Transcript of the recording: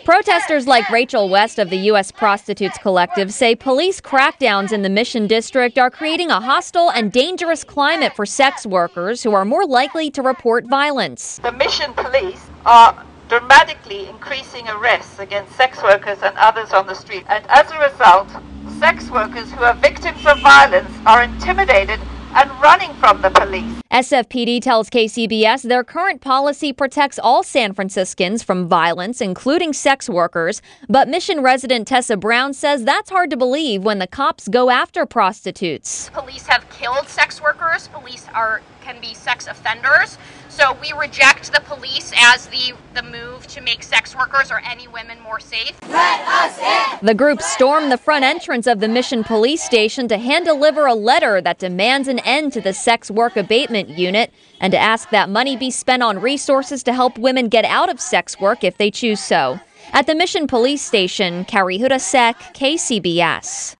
Protesters like Rachel West of the U.S. Prostitutes Collective say police crackdowns in the Mission District are creating a hostile and dangerous climate for sex workers who are more likely to report violence. The Mission Police are dramatically increasing arrests against sex workers and others on the street. And as a result, sex workers who are victims of violence are intimidated and running from the police. SFPD tells KCBS their current policy protects all San Franciscans from violence, including sex workers. But Mission resident Tessa Brown says that's hard to believe when the cops go after prostitutes. Police have killed sex workers. Police can be sex offenders. So we reject the police as the move to make sex workers or any women more safe. Let us in! The group stormed the front entrance of the Mission Police Station to hand-deliver a letter that demands an end to the sex work abatement unit and to ask that money be spent on resources to help women get out of sex work if they choose so. At the Mission Police Station, Carrie Hudasek, KCBS.